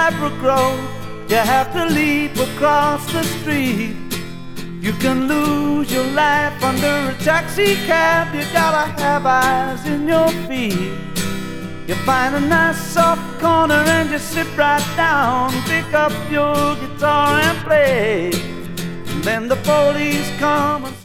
Ladbroke Grove, you have to leap across the street. You can lose your life under a taxi cab. You gotta have eyes in your feet. You find a nice soft corner and you sit right down, pick up your guitar and play. And then the police come and